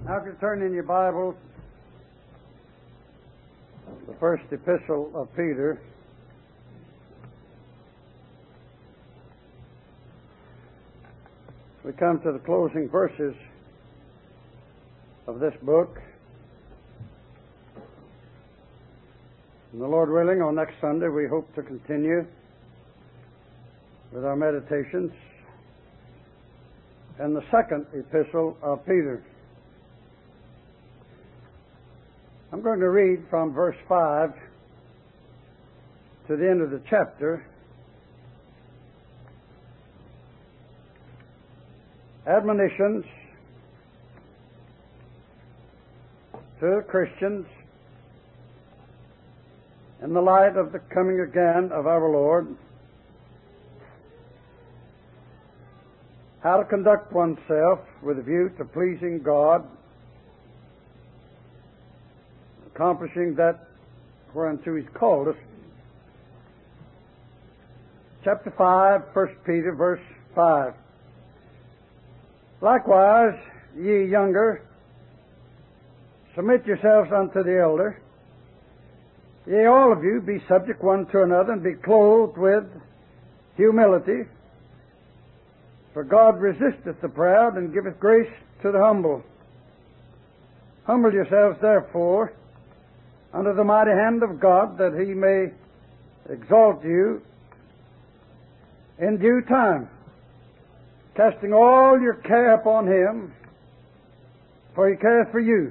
Now, if you turn in your Bibles, the first epistle of Peter, we come to the closing verses of this book. And the Lord willing, on next Sunday, we hope to continue with our meditations in the second epistle of Peter. I'm going to read from verse 5 to the end of the chapter. Admonitions to Christians in the light of the coming again of our Lord, how to conduct oneself with a view to pleasing God, accomplishing that whereunto He's called us. Chapter 5, 1 Peter, verse 5. Likewise, ye younger, submit yourselves unto the elder. Yea, all of you, be subject one to another, and be clothed with humility. For God resisteth the proud, and giveth grace to the humble. Humble yourselves, therefore, under the mighty hand of God, that He may exalt you in due time, casting all your care upon Him, for He careth for you.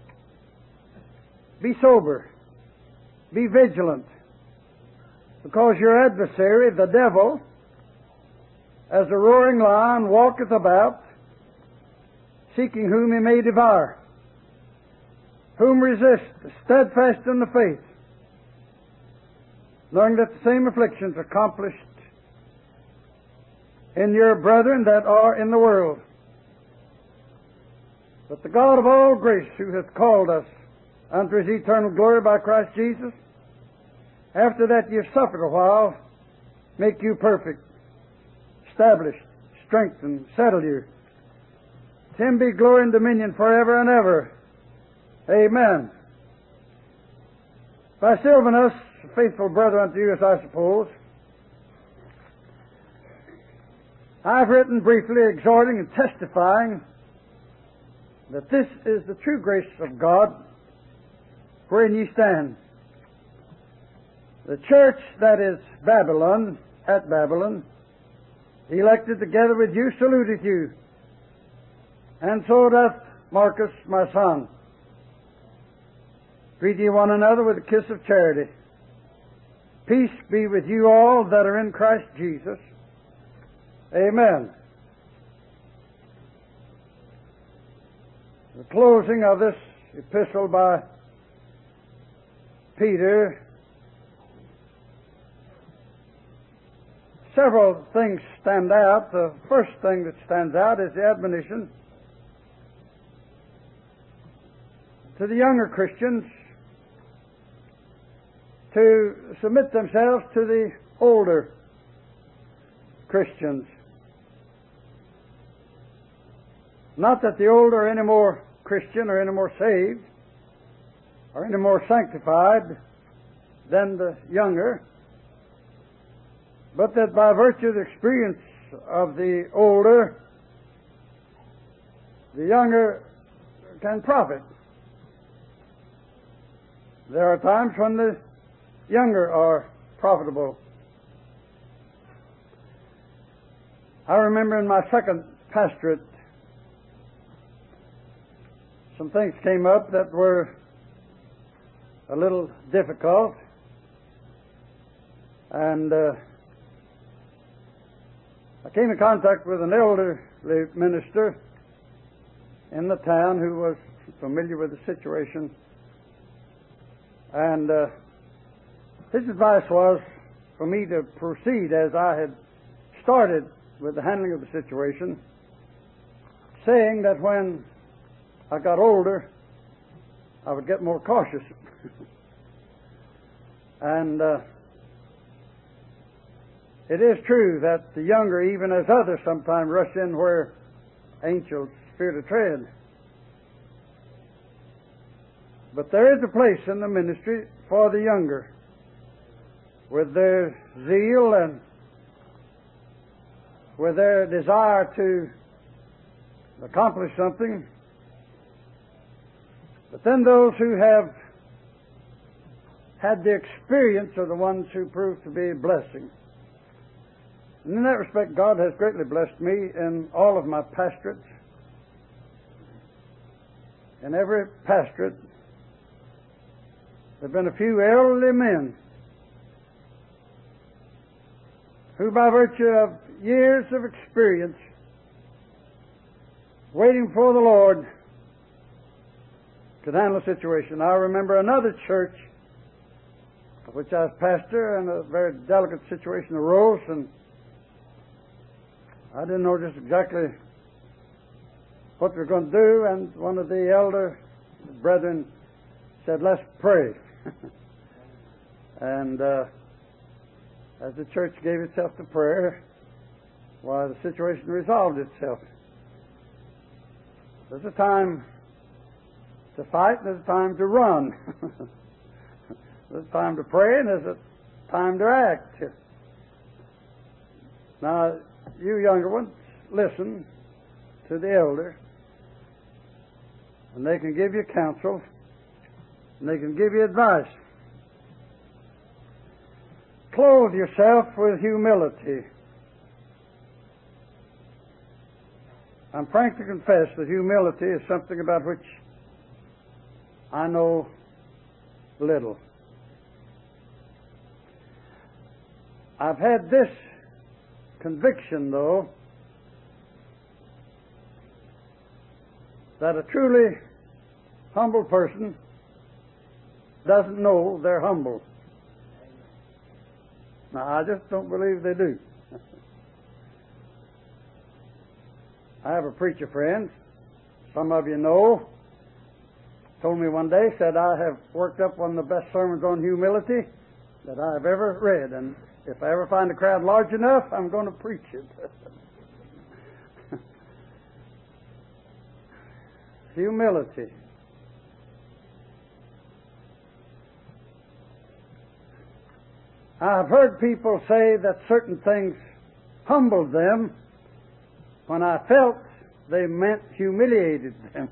Be sober, be vigilant, because your adversary, the devil, as a roaring lion, walketh about, seeking whom he may devour. Whom resist, steadfast in the faith, knowing that the same afflictions are accomplished in your brethren that are in the world. But the God of all grace, who hath called us unto His eternal glory by Christ Jesus, after that ye have suffered a while, make you perfect, establish, strengthen, settle you. To Him be glory and dominion forever and ever. Amen. By Silvanus, a faithful brother unto you, as I suppose, I have written briefly, exhorting and testifying that this is the true grace of God, wherein ye stand. The church that is Babylon, at Babylon, elected together with you, saluteth you, and so doth Marcus, my son. Greet ye one another with a kiss of charity. Peace be with you all that are in Christ Jesus. Amen. The closing of this epistle by Peter, several things stand out. The first thing that stands out is the admonition to the younger Christians to submit themselves to the older Christians. Not that the older are any more Christian or any more saved or any more sanctified than the younger, but that by virtue of the experience of the older, the younger can profit. There are times when the younger are profitable. I remember in my second pastorate, some things came up that were a little difficult, and I came in contact with an elderly minister in the town who was familiar with the situation, and his advice was for me to proceed as I had started with the handling of the situation, saying that when I got older, I would get more cautious. And it is true that the younger, even as others, sometimes rush in where angels fear to tread. But there is a place in the ministry for the younger, with their zeal and with their desire to accomplish something. But then those who have had the experience are the ones who prove to be a blessing. And in that respect, God has greatly blessed me in all of my pastorates. In every pastorate, there have been a few elderly men who, by virtue of years of experience, waiting for the Lord, could handle the situation. I remember another church of which I was pastor, and a very delicate situation arose, and I didn't know just exactly what we were going to do, and one of the elder brethren said, "Let's pray." And as the church gave itself to prayer, why, the situation resolved itself. There's a time to fight, and there's a time to run. There's a time to pray, and there's a time to act. Now, you younger ones, listen to the elder, and they can give you counsel, and they can give you advice. Clothe yourself with humility. I'm frank to confess that humility is something about which I know little. I've had this conviction, though, that a truly humble person doesn't know they're humble. Now, I just don't believe they do. I have a preacher friend, some of you know, told me one day, said, "I have worked up one of the best sermons on humility that I have ever read, and if I ever find a crowd large enough, I'm going to preach it." Humility. I've heard people say that certain things humbled them when I felt they meant humiliated them.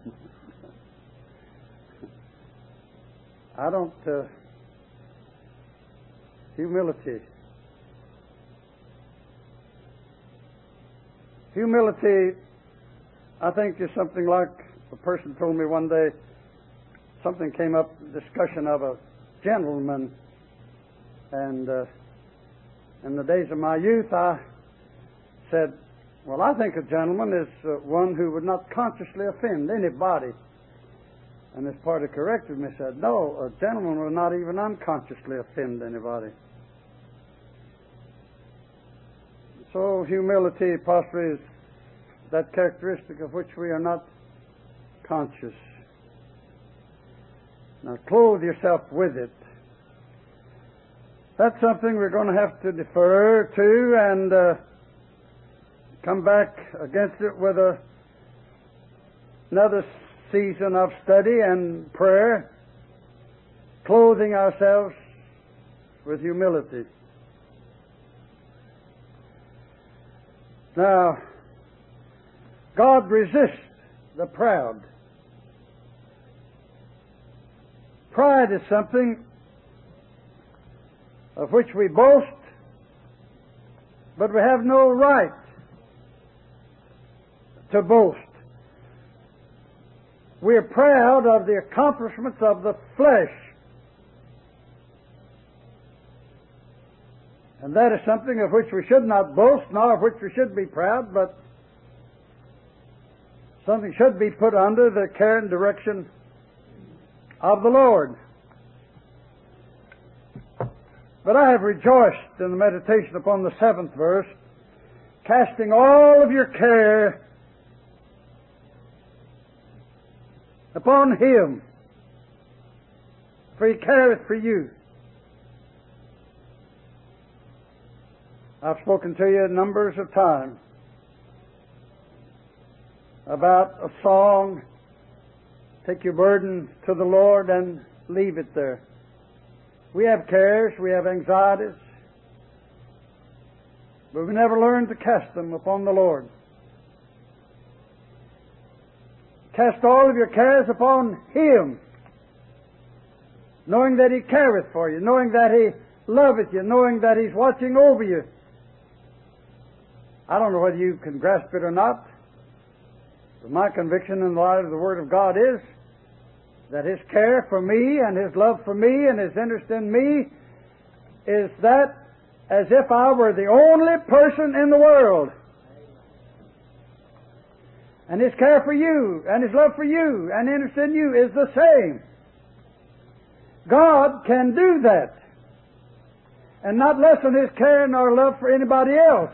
I don't... humility. Humility, I think, is something like a person told me one day, something came up, discussion of a gentleman, and in the days of my youth I said, "Well, I think a gentleman is one who would not consciously offend anybody." And this party corrected me and said, "No, a gentleman will not even unconsciously offend anybody." So humility possibly is that characteristic of which we are not conscious. Now, clothe yourself with it. That's something we're going to have to defer to and come back against it with another season of study and prayer, clothing ourselves with humility. Now, God resists the proud. Pride is something of which we boast, but we have no right to boast. We are proud of the accomplishments of the flesh. And that is something of which we should not boast, nor of which we should be proud, but something should be put under the care and direction of the Lord. But I have rejoiced in the meditation upon the 7th verse, casting all of your care upon Him, for He careth for you. I've spoken to you numbers of times about a song Take your burden to the Lord and leave it there. We have cares, we have anxieties, but we never learn to cast them upon the Lord. Cast all of your cares upon Him, knowing that He careth for you, knowing that He loveth you, knowing that He's watching over you. I don't know whether you can grasp it or not, but my conviction in the light of the Word of God is that His care for me and His love for me and His interest in me is that as if I were the only person in the world. And His care for you and His love for you and interest in you is the same. God can do that and not lessen His care nor love for anybody else.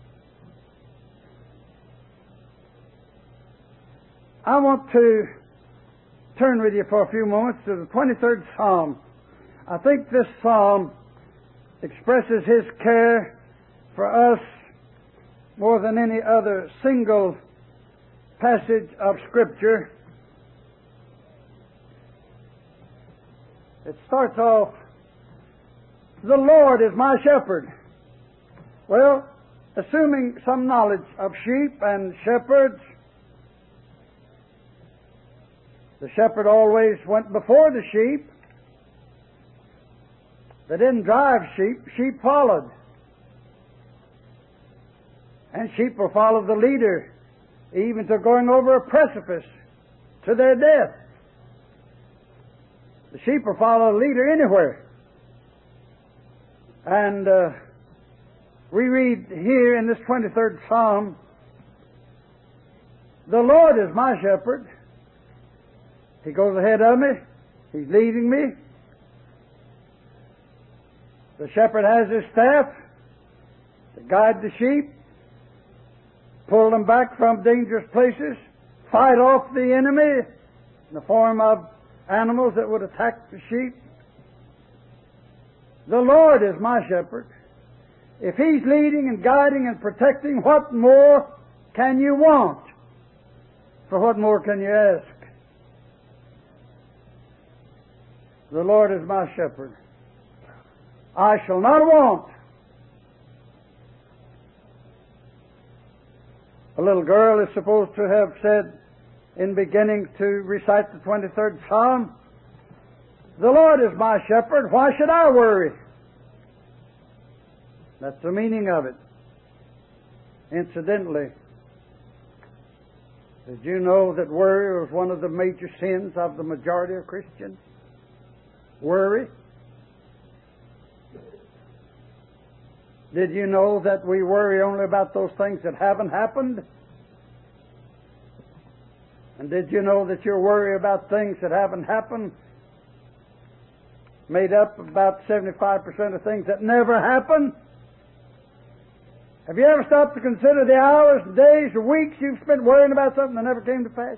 I want to turn with you for a few moments to the 23rd Psalm. I think this Psalm expresses His care for us more than any other single passage of Scripture. It starts off, "The Lord is my shepherd." Well, assuming some knowledge of sheep and shepherds, the shepherd always went before the sheep. They didn't drive sheep, sheep followed. And sheep will follow the leader, even to going over a precipice to their death. The sheep will follow the leader anywhere. And we read here in this 23rd Psalm, "The Lord is my shepherd. He goes ahead of me. He's leading me. The shepherd has his staff to guide the sheep, pull them back from dangerous places, fight off the enemy in the form of animals that would attack the sheep. The Lord is my shepherd. If He's leading and guiding and protecting, what more can you want? For what more can you ask? The Lord is my shepherd. I shall not want." A little girl is supposed to have said, in beginning to recite the 23rd Psalm, "The Lord is my shepherd, why should I worry?" That's the meaning of it. Incidentally, did you know that worry was one of the major sins of the majority of Christians? Worry. Did you know that we worry only about those things that haven't happened? And did you know that your worry about things that haven't happened made up about 75% of things that never happen? Have you ever stopped to consider the hours, days, or weeks you've spent worrying about something that never came to pass?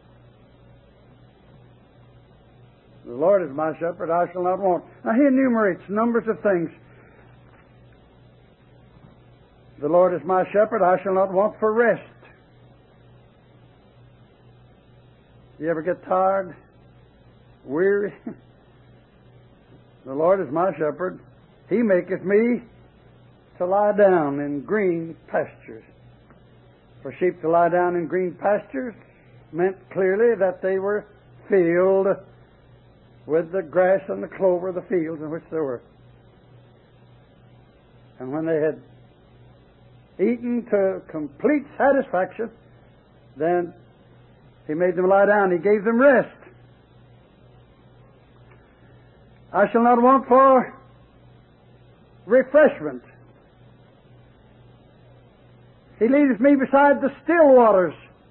The Lord is my shepherd, I shall not want. Now He enumerates numbers of things. The Lord is my shepherd, I shall not want for rest. You ever get tired? Weary? The Lord is my shepherd. He maketh me to lie down in green pastures. For sheep to lie down in green pastures meant clearly that they were filled with the grass and the clover of the fields in which they were. And when they had eaten to complete satisfaction, then He made them lie down. He gave them rest. I shall not want for refreshment. He leadeth me beside the still waters.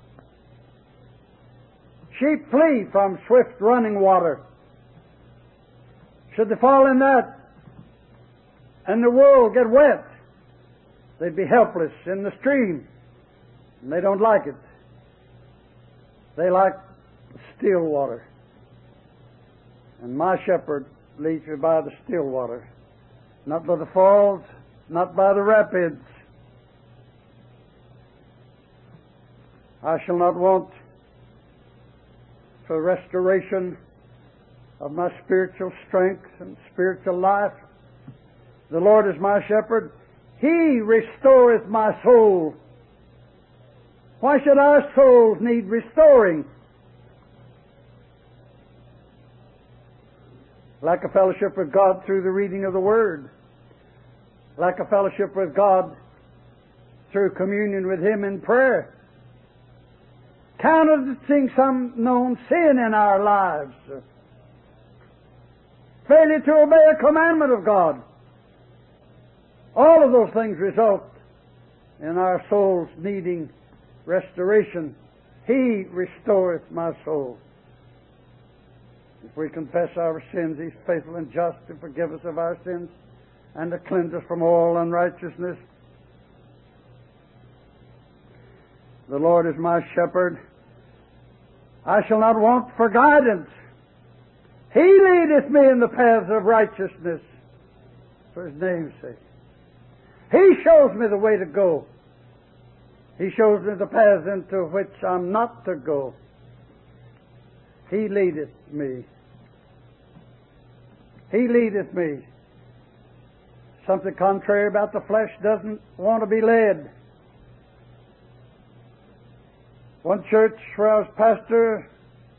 Sheep flee from swift running water. Should they fall in that and the wool get wet, they'd be helpless in the stream. And they don't like it. They like still water. And my shepherd leads me by the still water. Not by the falls, not by the rapids. I shall not want for restoration of my spiritual strength and spiritual life. The Lord is my shepherd. He restoreth my soul. Why should our souls need restoring? Like a fellowship with God through the reading of the Word. Like a fellowship with God through communion with Him in prayer. Countenancing some known sin in our lives. Failure to obey a commandment of God. All of those things result in our souls needing restoration. He restoreth my soul. If we confess our sins, He's faithful and just to forgive us of our sins and to cleanse us from all unrighteousness. The Lord is my shepherd. I shall not want for guidance. He leadeth me in the paths of righteousness for His name's sake. He shows me the way to go. He shows me the paths into which I'm not to go. He leadeth me. He leadeth me. Something contrary about the flesh doesn't want to be led. One church where I was pastor,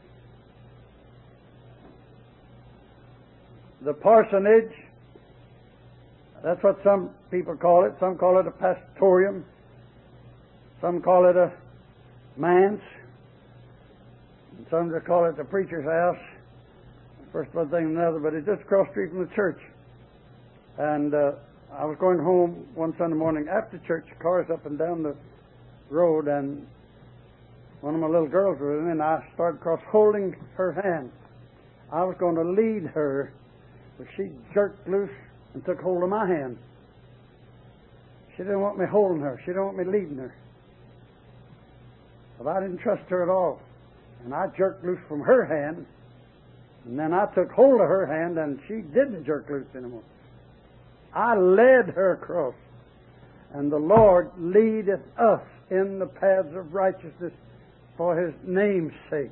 the parsonage, that's what some people call it. Some call it a pastorium. Some call it a manse. And some just call it the preacher's house. First one thing and another, but it's just across the street from the church. And I was going home one Sunday morning after church, cars up and down the road, and one of my little girls was with me, and I started across holding her hand. I was going to lead her, but she jerked loose and took hold of my hand. She didn't want me holding her. She didn't want me leading her. But I didn't trust her at all. And I jerked loose from her hand, and then I took hold of her hand, and she didn't jerk loose anymore. I led her across. And the Lord leadeth us in the paths of righteousness for His name's sake.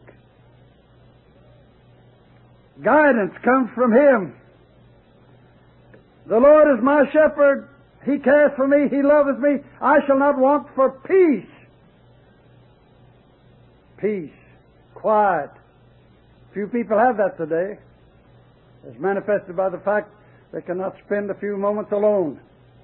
Guidance comes from Him. The Lord is my shepherd. He careth for me. He loveth me. I shall not want for peace. Peace. Quiet. Few people have that today. It's manifested by the fact they cannot spend a few moments alone.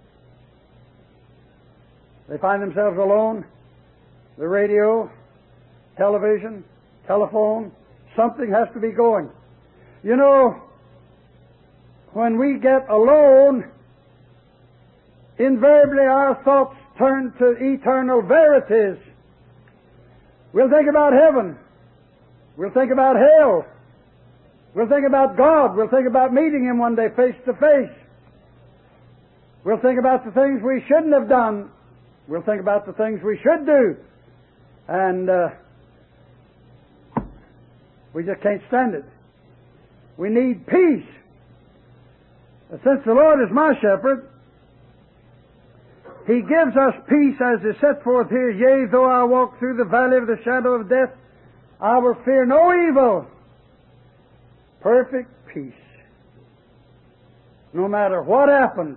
They find themselves alone. The radio, television, telephone, something has to be going. You know, when we get alone, invariably our thoughts turn to eternal verities. We'll think about heaven. We'll think about hell. We'll think about God. We'll think about meeting Him one day face to face. We'll think about the things we shouldn't have done. We'll think about the things we should do. And we just can't stand it. We need peace. Since the Lord is my shepherd, He gives us peace as is set forth here. Yea, though I walk through the valley of the shadow of death, I will fear no evil. Perfect peace. No matter what happens,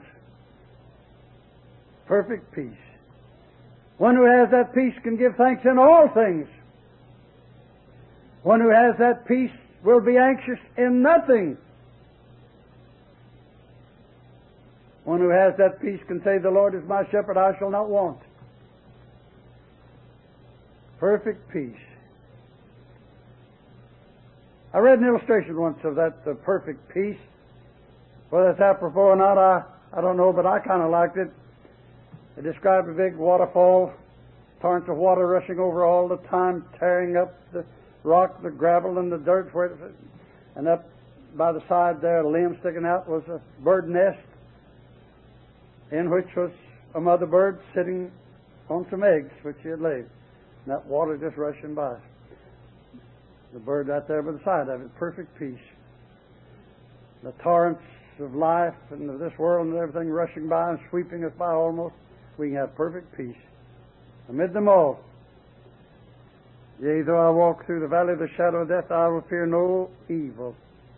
perfect peace. One who has that peace can give thanks in all things. One who has that peace will be anxious in nothing. One who has that peace can say, the Lord is my shepherd, I shall not want. Perfect peace. I read an illustration once of that perfect peace. Whether it's apropos or not, I don't know, but I kind of liked it. It described a big waterfall, torrents of water rushing over all the time, tearing up the rock, the gravel, and the dirt. And up by the side there, a limb sticking out, was a bird nest in which was a mother bird sitting on some eggs which she had laid. And that water just rushing by. The bird right there by the side of it, perfect peace. The torrents of life and of this world and everything rushing by and sweeping us by almost, we can have perfect peace. Amid them all, Yea, though I walk through the valley of the shadow of death, I will fear no evil.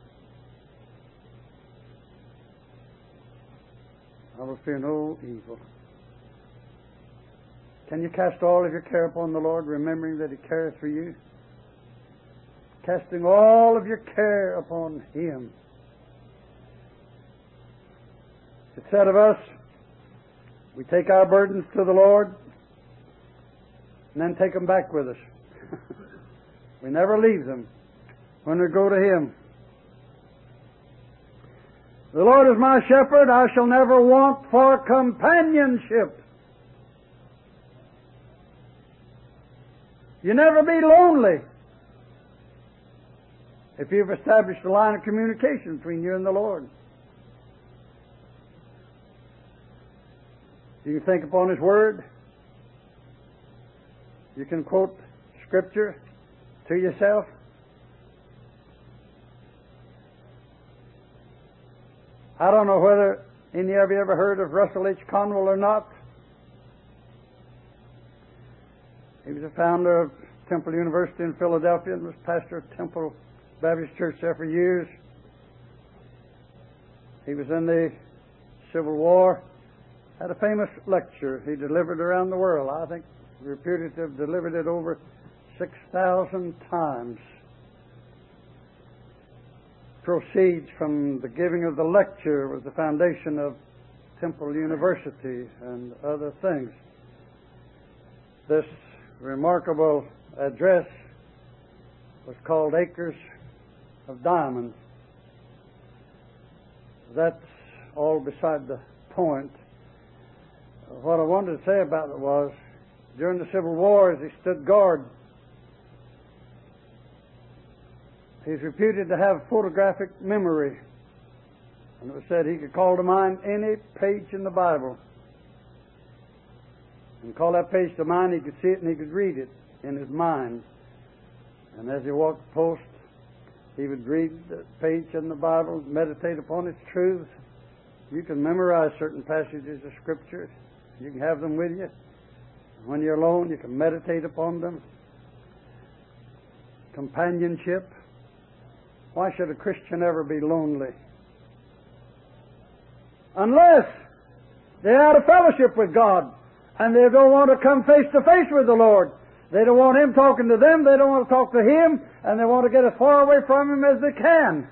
I will fear no evil. Can you cast all of your care upon the Lord, remembering that He careth for you? Casting all of your care upon Him. It's said of us, we take our burdens to the Lord and then take them back with us. We never leave them when we go to Him. The Lord is my shepherd, I shall never want for companionship. You never be lonely if you've established a line of communication between you and the Lord. You can think upon His Word. You can quote Scripture to yourself. I don't know whether any of you ever heard of Russell H. Conwell or not. He was a founder of Temple University in Philadelphia and was pastor of Temple Baptist Church there for years. He was in the Civil War. Had a famous lecture he delivered around the world. I think reputed to have delivered it over 6,000 times. Proceeds from the giving of the lecture was the foundation of Temple University and other things. This remarkable address was called Acres of Diamonds. That's all beside the point. What I wanted to say about it was, during the Civil War, as he stood guard, he's reputed to have photographic memory. And it was said he could call to mind any page in the Bible. And call that page to mind, he could see it and he could read it in his mind. And as he walked the post, he would read the page in the Bible, meditate upon its truths. You can memorize certain passages of Scripture. You can have them with you. When you're alone, you can meditate upon them. Companionship. Why should a Christian ever be lonely? Unless they're out of fellowship with God and they don't want to come face to face with the Lord. They don't want Him talking to them. They don't want to talk to Him, and they want to get as far away from Him as they can.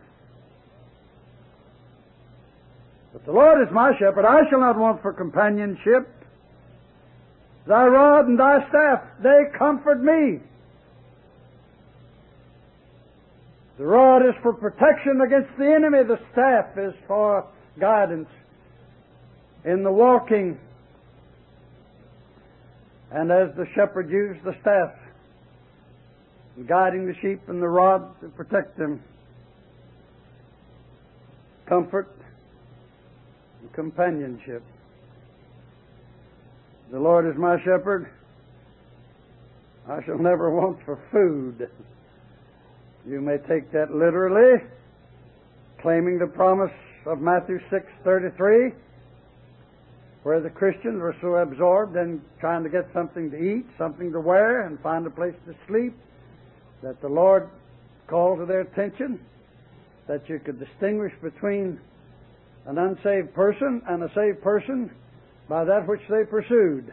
But the Lord is my shepherd. I shall not want for companionship. Thy rod and thy staff, they comfort me. The rod is for protection against the enemy. The staff is for guidance in the walking. And as the shepherd used the staff, guiding the sheep and the rod to protect them, comfort and companionship. The Lord is my shepherd. I shall never want for food. You may take that literally, claiming the promise of Matthew 6:33, where the Christians were so absorbed in trying to get something to eat, something to wear, and find a place to sleep, that the Lord called to their attention that you could distinguish between an unsaved person and a saved person by that which they pursued.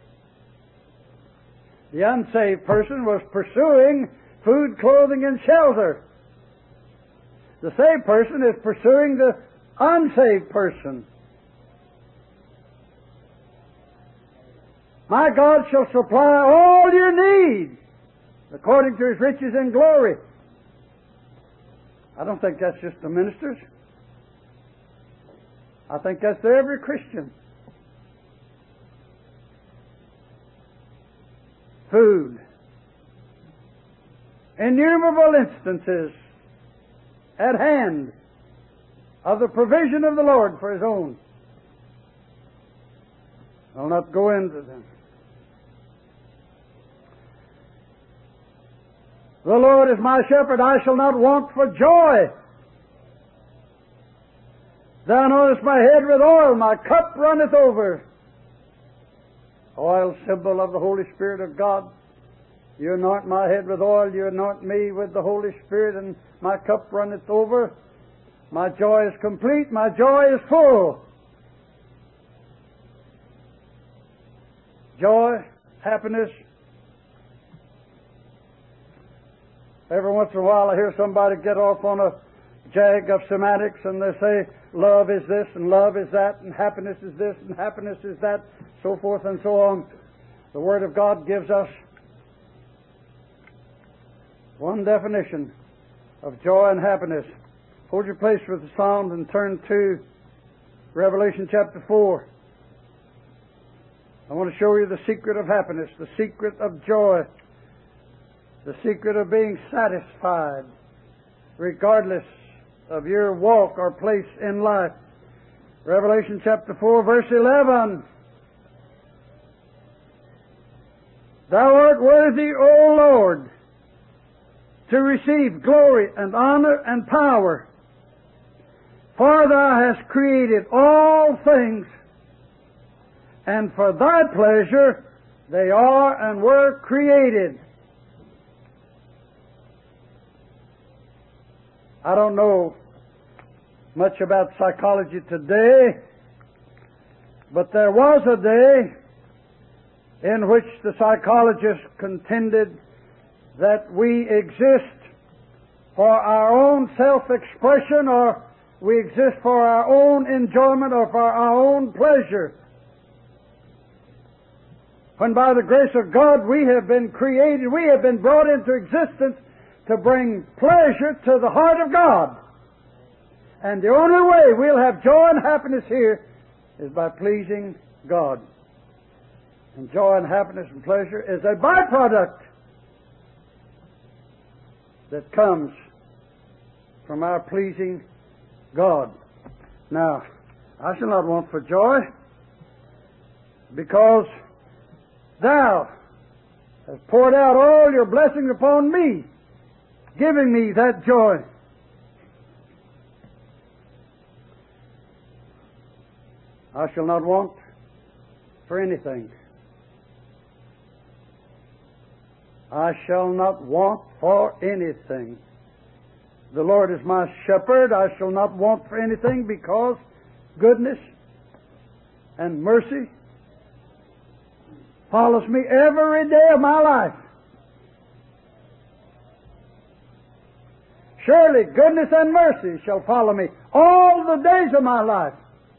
The unsaved person was pursuing food, clothing, and shelter. The saved person is pursuing the unsaved person. My God shall supply all your needs according to His riches and glory. I don't think that's just the ministers. I think that's to every Christian. Food. Innumerable instances at hand of the provision of the Lord for His own. I'll not go into them. The Lord is my shepherd, I shall not want for joy. Thou anointest my head with oil, my cup runneth over. Oil, symbol of the Holy Spirit of God. You anoint my head with oil, you anoint me with the Holy Spirit, and my cup runneth over. My joy is complete, my joy is full. Joy, happiness. Every once in a while I hear somebody get off on a jag of semantics, and they say love is this and love is that and happiness is this and happiness is that, so forth and so on. The Word of God gives us one definition of joy and happiness. Hold your place with the Psalms and turn to Revelation chapter 4. I want to show you the secret of happiness, the secret of joy, the secret of being satisfied regardless of your walk or place in life. Revelation chapter 4, verse 11. Thou art worthy, O Lord, to receive glory and honor and power, for thou hast created all things, and for thy pleasure they are and were created. I don't know much about psychology today, but there was a day in which the psychologists contended that we exist for our own self-expression, or we exist for our own enjoyment, or for our own pleasure, when by the grace of God we have been created, we have been brought into existence to bring pleasure to the heart of God. And the only way we'll have joy and happiness here is by pleasing God. And joy and happiness and pleasure is a byproduct that comes from our pleasing God. Now, I shall not want for joy, because thou hast poured out all your blessings upon me, giving me that joy. I shall not want for anything. I shall not want for anything. The Lord is my shepherd. I shall not want for anything, because goodness and mercy follows me every day of my life. Surely goodness and mercy shall follow me all the days of my life.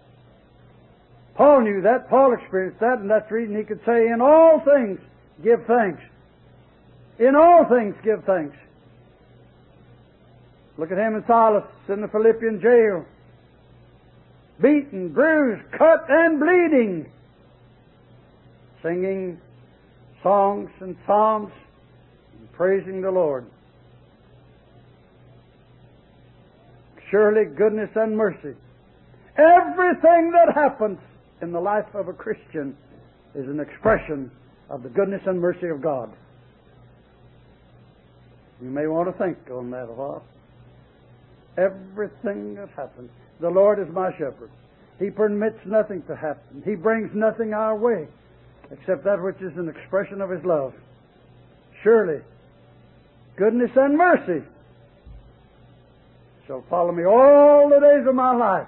Paul knew that. Paul experienced that, and that's the reason he could say, in all things give thanks. In all things give thanks. Look at him and Silas in the Philippian jail. Beaten, bruised, cut, and bleeding. Singing songs and psalms and praising the Lord. Surely goodness and mercy. Everything that happens in the life of a Christian is an expression of the goodness and mercy of God. You may want to think on that a while. Everything that happens. The Lord is my shepherd. He permits nothing to happen. He brings nothing our way except that which is an expression of His love. Surely goodness and mercy shall follow me all the days of my life.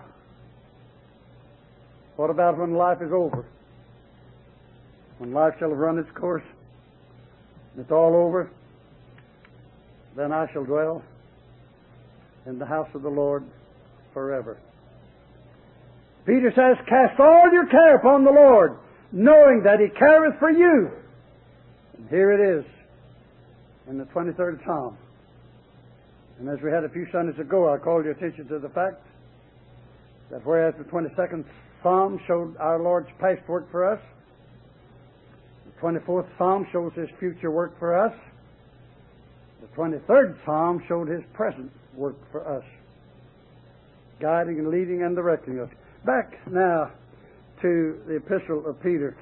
What about when life is over? When life shall have run its course and it's all over, then I shall dwell in the house of the Lord forever. Peter says, cast all your care upon the Lord, knowing that He careth for you. And here it is in the 23rd Psalm. And as we had a few Sundays ago, I called your attention to the fact that whereas the 22nd Psalm showed our Lord's past work for us, the 24th Psalm shows His future work for us, the 23rd Psalm showed His present work for us, guiding and leading and directing us. Back now to the Epistle of Peter.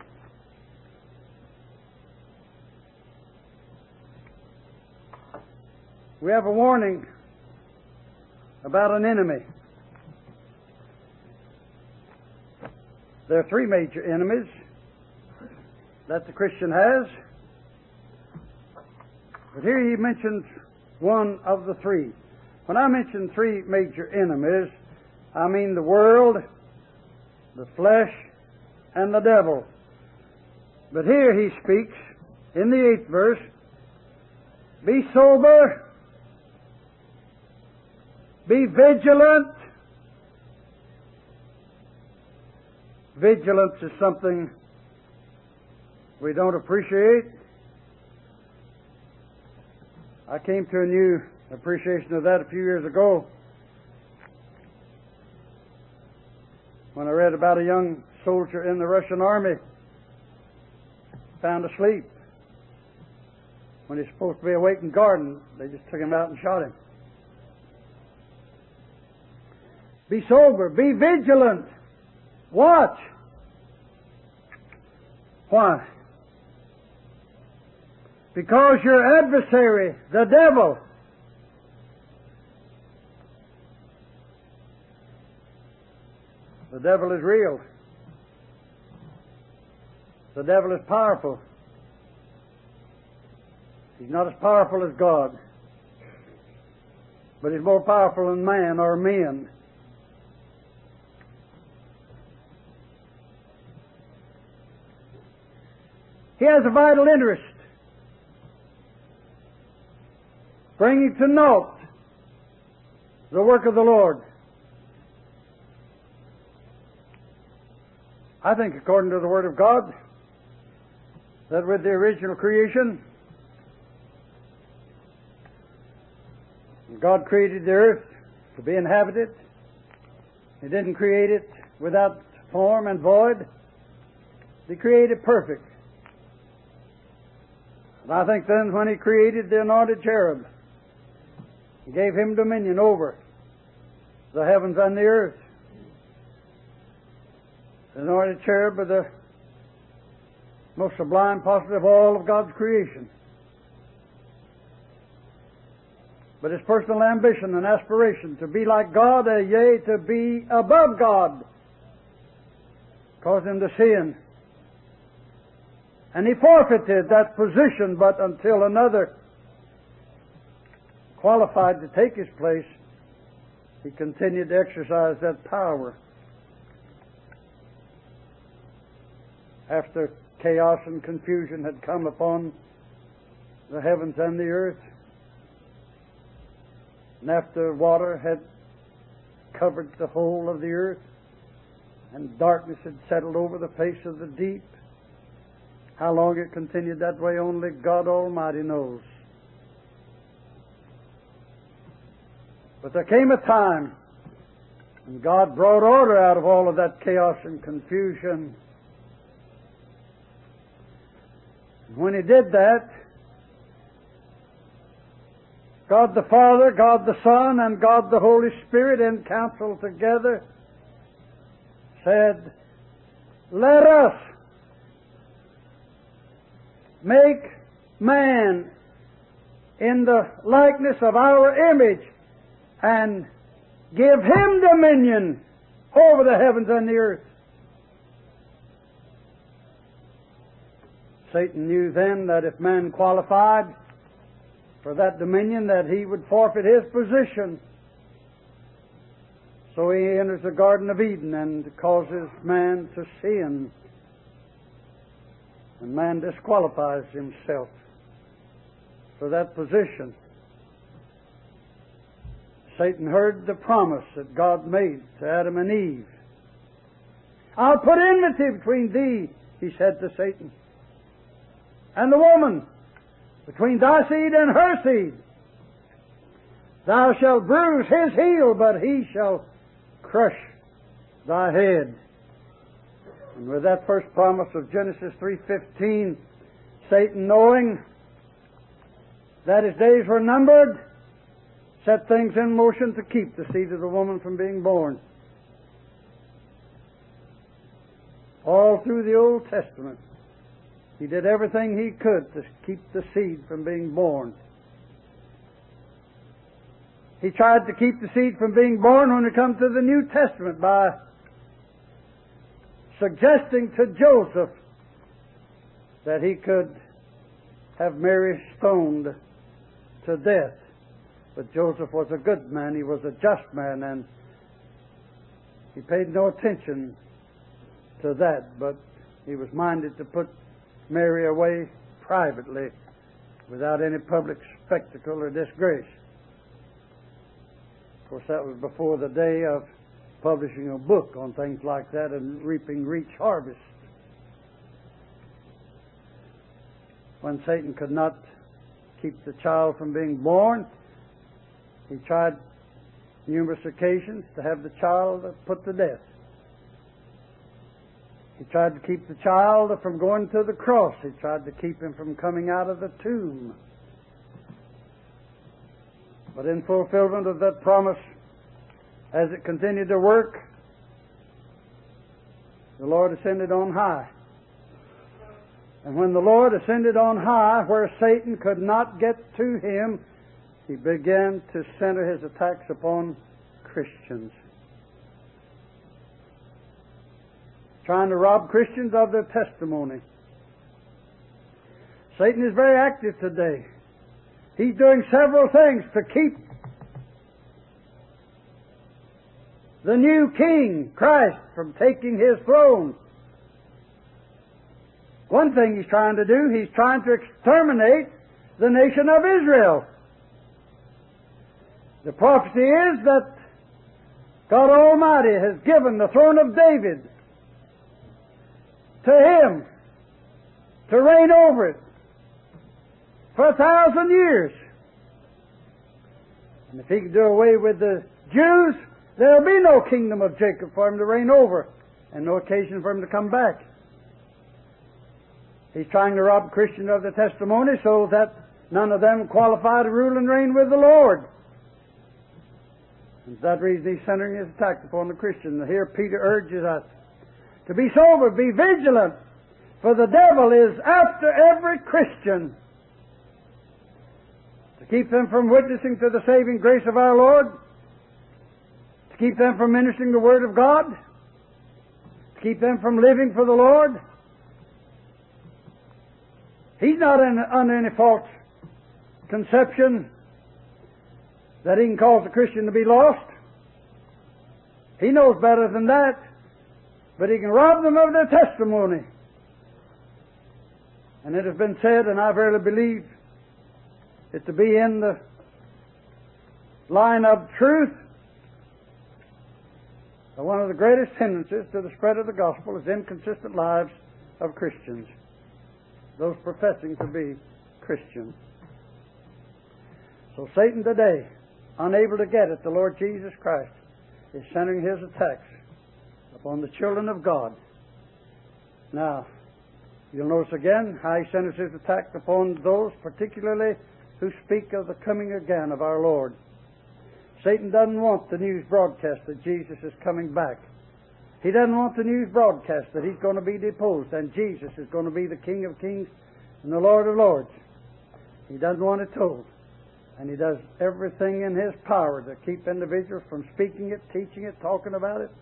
We have a warning about an enemy. There are three major enemies that the Christian has. But here he mentions one of the three. When I mention three major enemies, I mean the world, the flesh, and the devil. But here he speaks, in the 8th verse, be sober, be vigilant. Vigilance is something we don't appreciate. I came to a new appreciation of that a few years ago when I read about a young soldier in the Russian army found asleep. When he's supposed to be awake and guarding, they just took him out and shot him. Be sober, be vigilant, watch. Why? Because your adversary, the devil, is real. The devil is powerful. He's not as powerful as God, but he's more powerful than man or men. He has a vital interest, bringing to naught the work of the Lord. I think, according to the Word of God, that with the original creation, God created the earth to be inhabited. He didn't create it without form and void. He created perfect. And I think then when He created the anointed cherub, He gave him dominion over the heavens and the earth. The anointed cherub is the most sublime possible of all of God's creation. But his personal ambition and aspiration to be like God, yea, to be above God, caused him to sin. And he forfeited that position, but until another qualified to take his place, he continued to exercise that power. After chaos and confusion had come upon the heavens and the earth, and after water had covered the whole of the earth, and darkness had settled over the face of the deep, how long it continued that way, only God Almighty knows. But there came a time when God brought order out of all of that chaos and confusion. When He did that, God the Father, God the Son, and God the Holy Spirit in council together said, let us make man in the likeness of our image and give him dominion over the heavens and the earth. Satan knew then that if man qualified for that dominion, that he would forfeit his position. So he enters the Garden of Eden and causes man to sin. And man disqualifies himself for that position. Satan heard the promise that God made to Adam and Eve. I'll put enmity between thee, he said to Satan, and the woman, between thy seed and her seed. Thou shalt bruise his heel, but he shall crush thy head. And with that first promise of Genesis 3:15, Satan, knowing that his days were numbered, set things in motion to keep the seed of the woman from being born. All through the Old Testament, he did everything he could to keep the seed from being born. He tried to keep the seed from being born when it comes to the New Testament by suggesting to Joseph that he could have Mary stoned to death. But Joseph was a good man. He was a just man, and he paid no attention to that, but he was minded to put Mary away privately without any public spectacle or disgrace. Of course, that was before the day of publishing a book on things like that and reaping rich harvests. When Satan could not keep the child from being born, he tried numerous occasions to have the child put to death. He tried to keep the child from going to the cross. He tried to keep him from coming out of the tomb. But in fulfillment of that promise, as it continued to work, the Lord ascended on high. And when the Lord ascended on high, where Satan could not get to him, he began to center his attacks upon Christians, trying to rob Christians of their testimony. Satan is very active today. He's doing several things to keep the new king, Christ, from taking his throne. One thing he's trying to do, he's trying to exterminate the nation of Israel. The prophecy is that God Almighty has given the throne of David to him to reign over it for 1,000 years. And if he can do away with the Jews, there will be no kingdom of Jacob for him to reign over, and no occasion for him to come back. He's trying to rob Christians of their testimony so that none of them qualify to rule and reign with the Lord. And for that reason he's centering his attack upon the Christian. Here Peter urges us to be sober, be vigilant, for the devil is after every Christian to keep them from witnessing to the saving grace of our Lord, to keep them from ministering the Word of God, to keep them from living for the Lord. He's not under any false conception that he can cause a Christian to be lost. He knows better than that, but he can rob them of their testimony. And it has been said, and I verily believe it to be in the line of truth, that one of the greatest hindrances to the spread of the gospel is inconsistent lives of Christians, those professing to be Christians. So Satan today, unable to get at the Lord Jesus Christ, is centering his attacks upon the children of God. Now, you'll notice again how he centers his attack upon those particularly who speak of the coming again of our Lord. Satan doesn't want the news broadcast that Jesus is coming back. He doesn't want the news broadcast that he's going to be deposed and Jesus is going to be the King of Kings and the Lord of Lords. He doesn't want it told. And he does everything in his power to keep individuals from speaking it, teaching it, talking about it.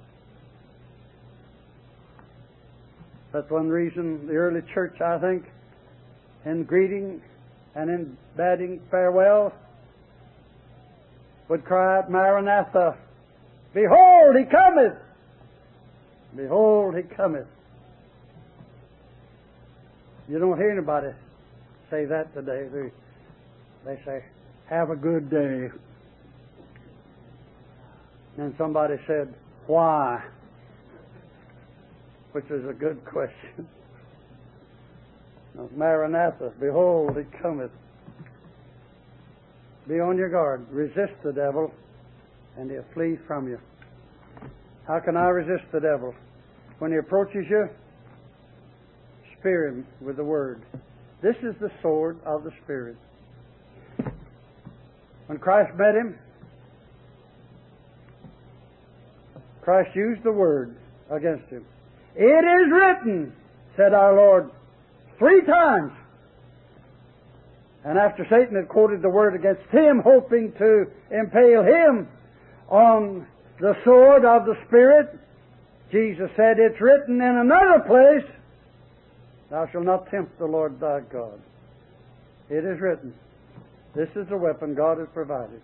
That's one reason the early church, I think, in greeting and in bidding farewell, would cry out, Maranatha, behold, he cometh! Behold, he cometh. You don't hear anybody say that today. They say, have a good day. And somebody said, why? Which is a good question. Maranatha, behold, he cometh. Be on your guard. Resist the devil, and he'll flee from you. How can I resist the devil? When he approaches you, spear him with the Word. This is the sword of the Spirit. When Christ met him, Christ used the Word against him. It is written, said our Lord, 3 times. And after Satan had quoted the Word against him, hoping to impale him on the sword of the Spirit, Jesus said, it's written in another place, thou shalt not tempt the Lord thy God. It is written. This is the weapon God has provided.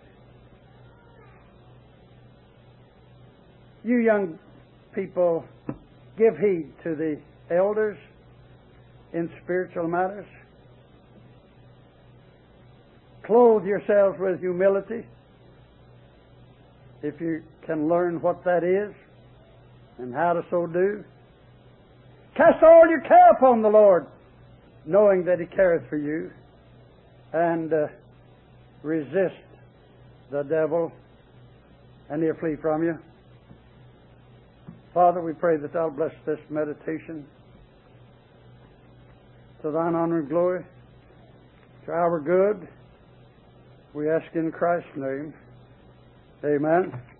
You young people, give heed to the elders in spiritual matters. Clothe yourselves with humility, if you can learn what that is and how to so do. Cast all your care upon the Lord, knowing that He careth for you, and resist the devil, and he'll flee from you. Father, we pray that Thou bless this meditation to Thine honor and glory, to our good. We ask in Christ's name. Amen.